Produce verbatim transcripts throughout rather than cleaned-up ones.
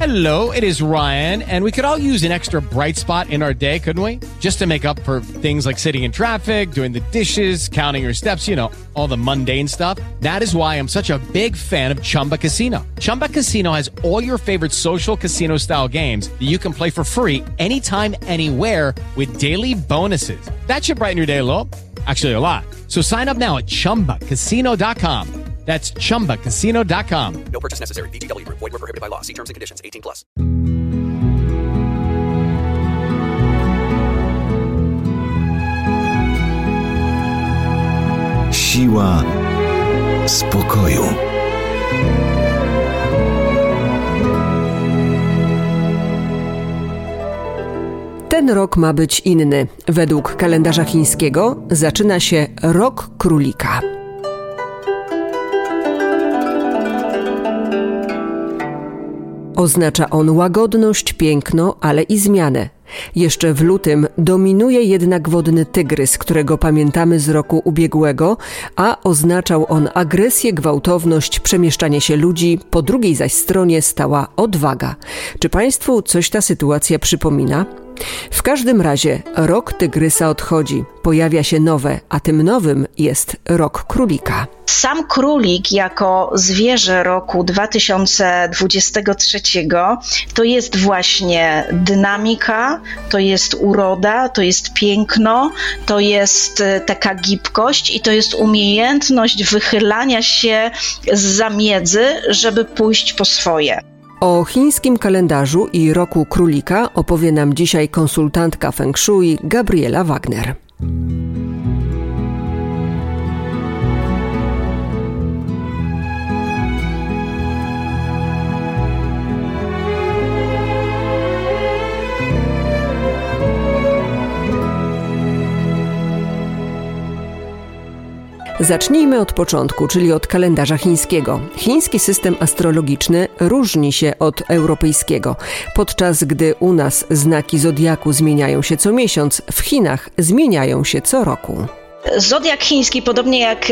Hello, it is Ryan, and we could all use an extra bright spot in our day, couldn't we? Just to make up for things like sitting in traffic, doing the dishes, counting your steps, you know, all the mundane stuff. That is why I'm such a big fan of Chumba Casino. Chumba Casino has all your favorite social casino-style games that you can play for free anytime, anywhere with daily bonuses. That should brighten your day a little. Actually, a lot. So sign up now at chumba casino dot com. That's chumba casino dot com. No purchase necessary. V G W Group. Void where prohibited by law. See terms and conditions. eighteen plus. Siła spokoju. Ten rok ma być inny. Według kalendarza chińskiego zaczyna się Rok Królika. Oznacza on łagodność, piękno, ale i zmianę. Jeszcze w lutym dominuje jednak wodny tygrys, którego pamiętamy z roku ubiegłego, a oznaczał on agresję, gwałtowność, przemieszczanie się ludzi, po drugiej zaś stronie stała odwaga. Czy Państwu coś ta sytuacja przypomina? W każdym razie rok tygrysa odchodzi, pojawia się nowe, a tym nowym jest rok królika. Sam królik jako zwierzę roku dwa tysiące dwudziestego trzeciego to jest właśnie dynamika, to jest uroda, to jest piękno, to jest taka gibkość i to jest umiejętność wychylania się zza miedzy, żeby pójść po swoje. O chińskim kalendarzu i roku królika opowie nam dzisiaj konsultantka Feng Shui Gabriela Wagner. Zacznijmy od początku, czyli od kalendarza chińskiego. Chiński system astrologiczny różni się od europejskiego. Podczas gdy u nas znaki zodiaku zmieniają się co miesiąc, w Chinach zmieniają się co roku. Zodiak chiński, podobnie jak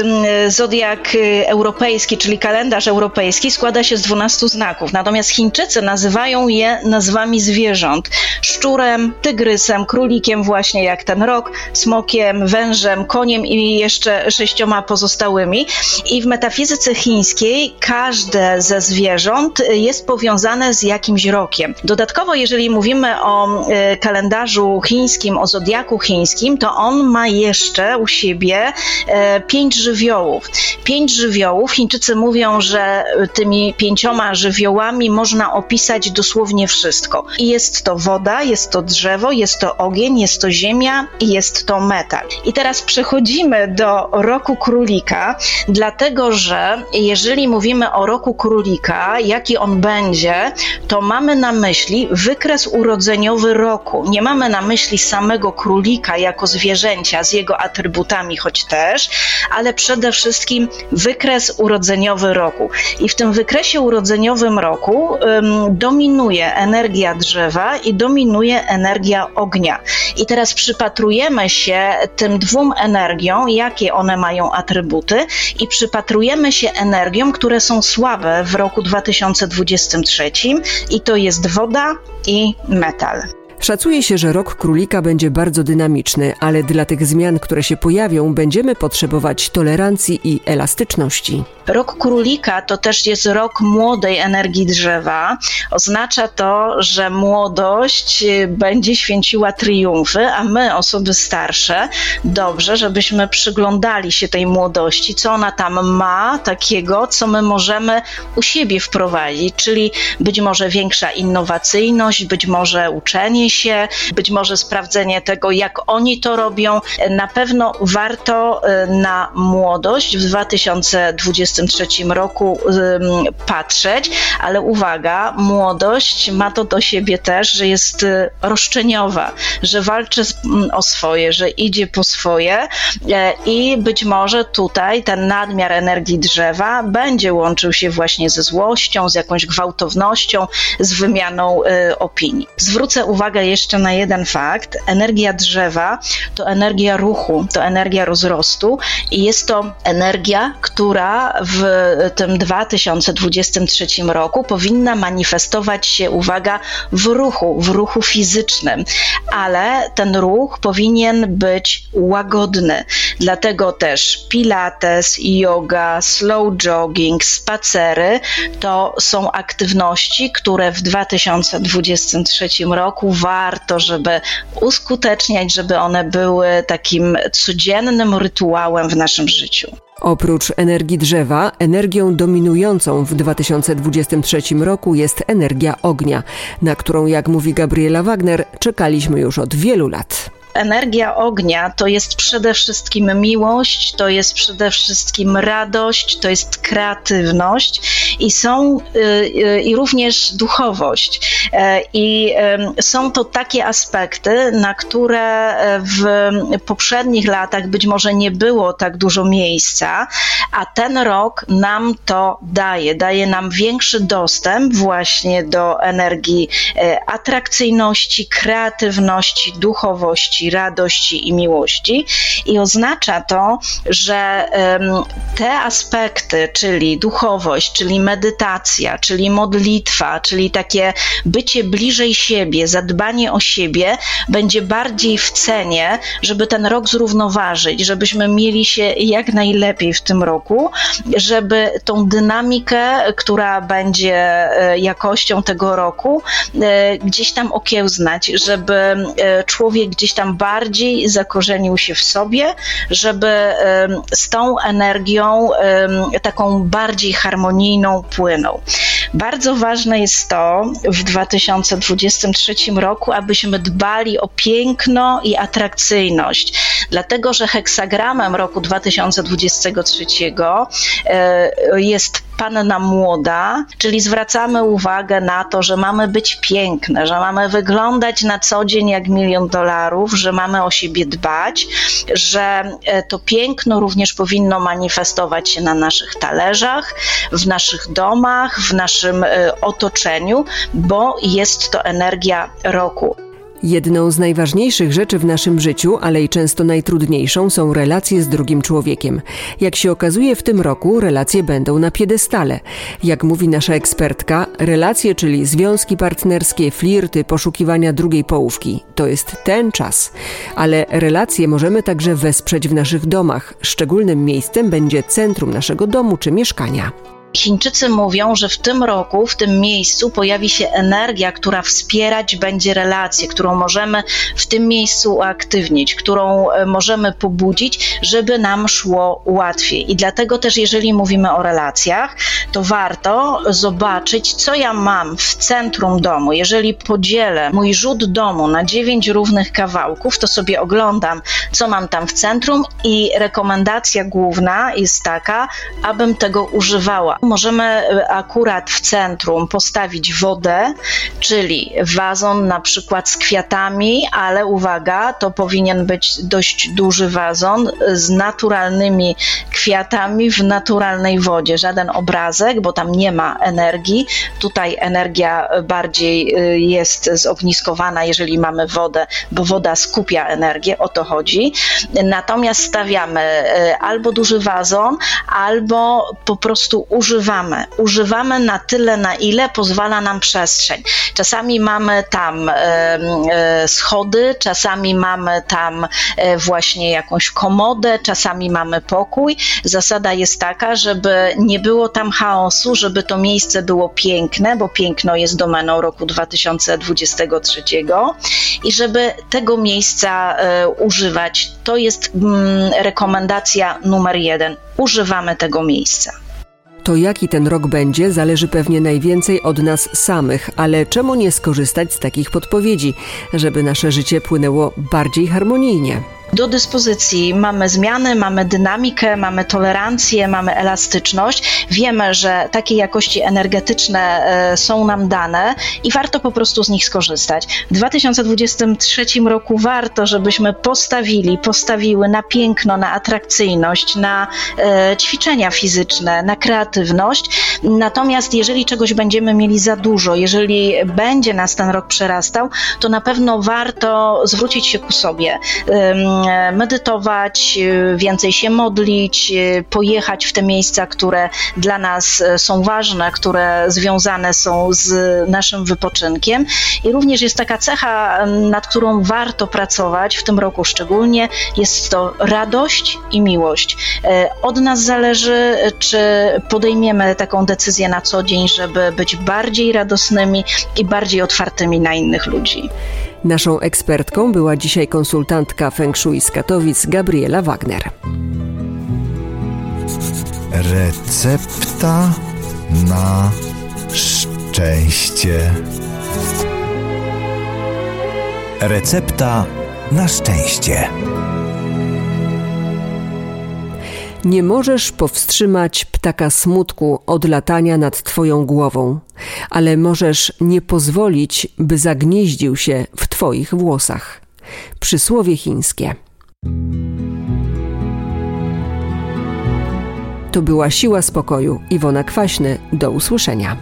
zodiak europejski, czyli kalendarz europejski, składa się z dwunastu znaków. Natomiast Chińczycy nazywają je nazwami zwierząt. Szczurem, tygrysem, królikiem właśnie jak ten rok, smokiem, wężem, koniem i jeszcze sześcioma pozostałymi. I w metafizyce chińskiej każde ze zwierząt jest powiązane z jakimś rokiem. Dodatkowo, jeżeli mówimy o kalendarzu chińskim, o zodiaku chińskim, to on ma jeszcze u siebie e, pięć żywiołów. Pięć żywiołów. Chińczycy mówią, że tymi pięcioma żywiołami można opisać dosłownie wszystko. I jest to woda, jest to drzewo, jest to ogień, jest to ziemia i jest to metal. I teraz przechodzimy do roku królika, dlatego że jeżeli mówimy o roku królika, jaki on będzie, to mamy na myśli wykres urodzeniowy roku. Nie mamy na myśli samego królika jako zwierzęcia z jego atrybutami, choć też, ale przede wszystkim wykres urodzeniowy roku. I w tym wykresie urodzeniowym roku um, dominuje energia drzewa i dominuje energia ognia. I teraz przypatrujemy się tym dwóm energiom, jakie one mają atrybuty i przypatrujemy się energiom, które są słabe w roku dwa tysiące dwudziestym trzecim i to jest woda i metal. Szacuje się, że rok królika będzie bardzo dynamiczny, ale dla tych zmian, które się pojawią, będziemy potrzebować tolerancji i elastyczności. Rok królika to też jest rok młodej energii drzewa. Oznacza to, że młodość będzie święciła triumfy, a my, osoby starsze, dobrze, żebyśmy przyglądali się tej młodości, co ona tam ma takiego, co my możemy u siebie wprowadzić, czyli być może większa innowacyjność, być może uczenie się, być może sprawdzenie tego, jak oni to robią. Na pewno warto na młodość w dwa tysiące dwudziestym trzecim roku um, patrzeć, ale uwaga, młodość ma to do siebie też, że jest roszczeniowa, że walczy o swoje, że idzie po swoje e, i być może tutaj ten nadmiar energii drzewa będzie łączył się właśnie ze złością, z jakąś gwałtownością, z wymianą e, opinii. Zwrócę uwagę uwagę jeszcze na jeden fakt. Energia drzewa to energia ruchu, to energia rozrostu i jest to energia, która w tym dwa tysiące dwudziestym trzecim roku powinna manifestować się, uwaga, w ruchu, w ruchu fizycznym, ale ten ruch powinien być łagodny. Dlatego też pilates, yoga, slow jogging, spacery to są aktywności, które w dwa tysiące dwudziestym trzecim roku warto, żeby uskuteczniać, żeby one były takim codziennym rytuałem w naszym życiu. Oprócz energii drzewa, energią dominującą w dwa tysiące dwudziestym trzecim roku jest energia ognia, na którą, jak mówi Gabriela Wagner, czekaliśmy już od wielu lat. Energia ognia to jest przede wszystkim miłość, to jest przede wszystkim radość, to jest kreatywność i są y, i również duchowość. I y, są to takie aspekty, na które w poprzednich latach być może nie było tak dużo miejsca, a ten rok nam to daje. Daje nam większy dostęp właśnie do energii y, atrakcyjności, kreatywności, duchowości, radości i miłości i oznacza to, że um, te aspekty, czyli duchowość, czyli medytacja, czyli modlitwa, czyli takie bycie bliżej siebie, zadbanie o siebie będzie bardziej w cenie, żeby ten rok zrównoważyć, żebyśmy mieli się jak najlepiej w tym roku, żeby tą dynamikę, która będzie jakością tego roku, gdzieś tam okiełznać, żeby człowiek gdzieś tam bardziej zakorzenił się w sobie, żeby z tą energią taką bardziej harmonijną płynął. Bardzo ważne jest to w dwa tysiące dwudziestym trzecim roku, abyśmy dbali o piękno i atrakcyjność, dlatego że heksagramem roku dwa tysiące dwudziestego trzeciego jest panna młoda, czyli zwracamy uwagę na to, że mamy być piękne, że mamy wyglądać na co dzień jak milion dolarów, że mamy o siebie dbać, że to piękno również powinno manifestować się na naszych talerzach, w naszych domach, w naszym otoczeniu, bo jest to energia roku. Jedną z najważniejszych rzeczy w naszym życiu, ale i często najtrudniejszą, są relacje z drugim człowiekiem. Jak się okazuje, w tym roku relacje będą na piedestale. Jak mówi nasza ekspertka, relacje, czyli związki partnerskie, flirty, poszukiwania drugiej połówki. To jest ten czas. Ale relacje możemy także wesprzeć w naszych domach. Szczególnym miejscem będzie centrum naszego domu czy mieszkania. Chińczycy mówią, że w tym roku, w tym miejscu pojawi się energia, która wspierać będzie relacje, którą możemy w tym miejscu uaktywnić, którą możemy pobudzić, żeby nam szło łatwiej. I dlatego też, jeżeli mówimy o relacjach, to warto zobaczyć, co ja mam w centrum domu. Jeżeli podzielę mój rzut domu na dziewięć równych kawałków, to sobie oglądam, co mam tam w centrum i rekomendacja główna jest taka, abym tego używała. Możemy akurat w centrum postawić wodę, czyli wazon na przykład z kwiatami, ale uwaga, to powinien być dość duży wazon z naturalnymi kwiatami w naturalnej wodzie. Żaden obrazek, bo tam nie ma energii. Tutaj energia bardziej jest zogniskowana, jeżeli mamy wodę, bo woda skupia energię, o to chodzi. Natomiast stawiamy albo duży wazon, albo po prostu używamy Używamy. Używamy na tyle, na ile pozwala nam przestrzeń. Czasami mamy tam e, e, schody, czasami mamy tam e, właśnie jakąś komodę, czasami mamy pokój. Zasada jest taka, żeby nie było tam chaosu, żeby to miejsce było piękne, bo piękno jest domeną roku dwa tysiące dwudziestego trzeciego i żeby tego miejsca e, używać. To jest mm, rekomendacja numer jeden. Używamy tego miejsca. To jaki ten rok będzie, zależy pewnie najwięcej od nas samych, ale czemu nie skorzystać z takich podpowiedzi, żeby nasze życie płynęło bardziej harmonijnie? do dyspozycji. Mamy zmiany, mamy dynamikę, mamy tolerancję, mamy elastyczność. Wiemy, że takie jakości energetyczne są nam dane i warto po prostu z nich skorzystać. W dwa tysiące dwudziestym trzecim roku warto, żebyśmy postawili, postawiły na piękno, na atrakcyjność, na e, ćwiczenia fizyczne, na kreatywność. Natomiast jeżeli czegoś będziemy mieli za dużo, jeżeli będzie nas ten rok przerastał, to na pewno warto zwrócić się ku sobie, e, medytować, więcej się modlić, pojechać w te miejsca, które dla nas są ważne, które związane są z naszym wypoczynkiem. I również jest taka cecha, nad którą warto pracować w tym roku szczególnie, jest to radość i miłość. Od nas zależy, czy podejmiemy taką decyzję na co dzień, żeby być bardziej radosnymi i bardziej otwartymi na innych ludzi. Naszą ekspertką była dzisiaj konsultantka Feng Shui z Katowic Gabriela Wagner. Recepta na szczęście. Recepta na szczęście. Nie możesz powstrzymać ptaka smutku od latania nad twoją głową, ale możesz nie pozwolić, by zagnieździł się w twoich włosach. Przysłowie chińskie. To była Siła Spokoju. Iwona Kwaśny. Do usłyszenia.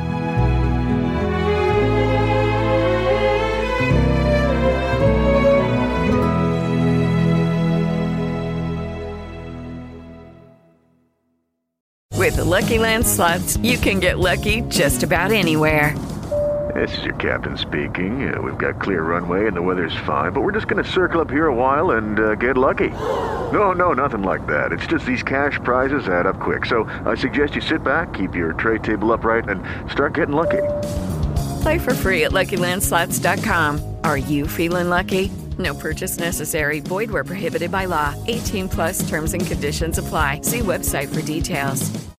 With the Lucky Land Slots, you can get lucky just about anywhere. This is your captain speaking. Uh, we've got clear runway and the weather's fine, but we're just going to circle up here a while and uh, get lucky. No, no, nothing like that. It's just these cash prizes add up quick. So I suggest you sit back, keep your tray table upright, and start getting lucky. Play for free at Lucky Land Slots dot com. Are you feeling lucky? No purchase necessary. Void where prohibited by law. eighteen plus terms and conditions apply. See website for details.